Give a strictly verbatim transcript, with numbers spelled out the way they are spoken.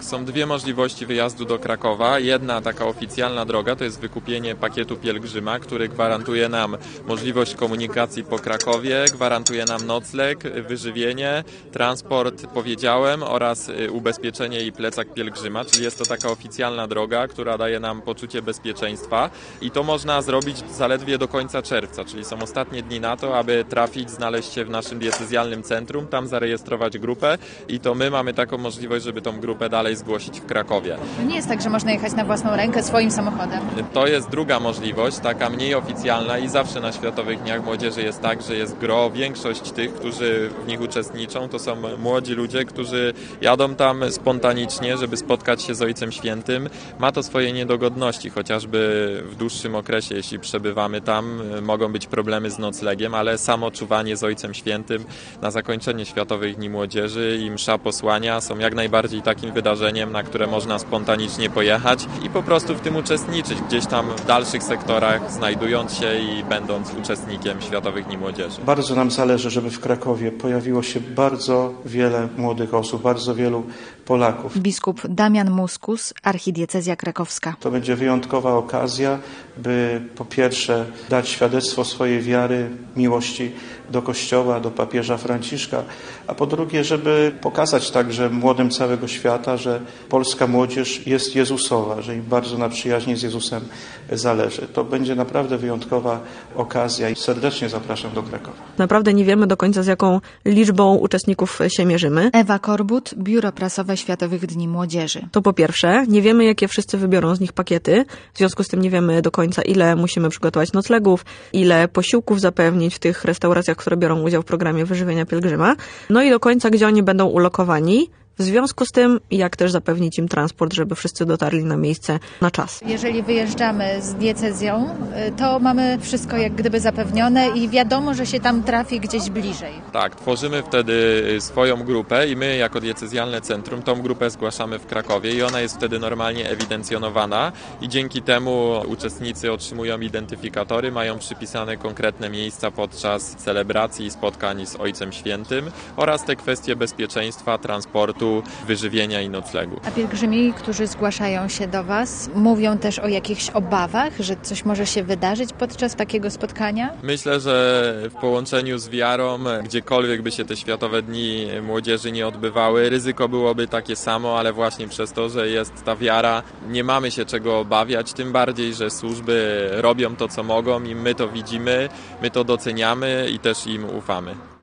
Tak, są dwie możliwości wyjazdu do Krakowa. Jedna taka oficjalna droga to jest wykupienie pakietu pielgrzyma, który gwarantuje nam możliwość komunikacji po Krakowie, gwarantuje nam nocleg, wyżywienie, transport, powiedziałem, oraz ubezpieczenie i plecak pielgrzyma, czyli jest to taka oficjalna droga, która daje nam poczucie bezpieczeństwa i to można zrobić zaledwie do końca czerwca, czyli są ostatnie dni na to, aby trafić, znaleźć się w naszym diecezjalnym centrum, tam zarejestrować grupę i to my mamy taką możliwość, żeby tą grupę dalej zgłosić w Krakowie. To nie jest tak, że można jechać na własną rękę swoim samochodem. To jest druga możliwość, taka mniej oficjalna i zawsze na Światowych Dniach Młodzieży jest tak, że jest gro, większość tych, którzy w nich uczestniczą, to są młodzi ludzie, którzy jadą tam spontanicznie, żeby spotkać się z Ojcem Świętym. Ma to swoje niedogodności, chociażby w dłuższym okresie, jeśli przebywamy tam, mogą być problemy z noclegiem, ale samo czuwanie z Ojcem Świętym na zakończenie Światowych Dni Młodzieży i msza posłania są jak najbardziej takim wydarzeniem, na które można spontanicznie pojechać i po prostu w tym uczestniczyć gdzieś tam w dalszych sektorach, znajdując się i będąc uczestnikiem Światowych Dni Młodzieży. Bardzo nam zależy, żeby w Krakowie pojawiło się bardzo wiele młodych osób, bardzo wielu Polaków. Biskup Damian Muskus, archidiecezja krakowska. To będzie wyjątkowa okazja, by po pierwsze dać świadectwo swojej wiary, miłości do Kościoła, do papieża Franciszka, a po drugie, żeby pokazać także młodym całego świata, że polska młodzież jest Jezusowa, że im bardzo na przyjaźni z Jezusem zależy. To będzie naprawdę wyjątkowa okazja i serdecznie zapraszam do Krakowa. Naprawdę nie wiemy do końca, z jaką liczbą uczestników się mierzymy. Ewa Korbut, Biuro Prasowe Światowych Dni Młodzieży. To po pierwsze, nie wiemy, jakie wszyscy wybiorą z nich pakiety, w związku z tym nie wiemy do końca, ile musimy przygotować noclegów, ile posiłków zapewnić w tych restauracjach, które biorą udział w programie wyżywienia pielgrzyma, no i do końca, gdzie oni będą ulokowani. W związku z tym, jak też zapewnić im transport, żeby wszyscy dotarli na miejsce na czas. Jeżeli wyjeżdżamy z diecezją, to mamy wszystko jak gdyby zapewnione i wiadomo, że się tam trafi gdzieś bliżej. Tak, tworzymy wtedy swoją grupę i my jako diecezjalne centrum tą grupę zgłaszamy w Krakowie i ona jest wtedy normalnie ewidencjonowana i dzięki temu uczestnicy otrzymują identyfikatory, mają przypisane konkretne miejsca podczas celebracji i spotkań z Ojcem Świętym oraz te kwestie bezpieczeństwa, transportu, wyżywienia i noclegu. A pielgrzymi, którzy zgłaszają się do Was, mówią też o jakichś obawach, że coś może się wydarzyć podczas takiego spotkania? Myślę, że w połączeniu z wiarą, gdziekolwiek by się te Światowe Dni Młodzieży nie odbywały, ryzyko byłoby takie samo, ale właśnie przez to, że jest ta wiara, nie mamy się czego obawiać, tym bardziej, że służby robią to, co mogą i my to widzimy, my to doceniamy i też im ufamy.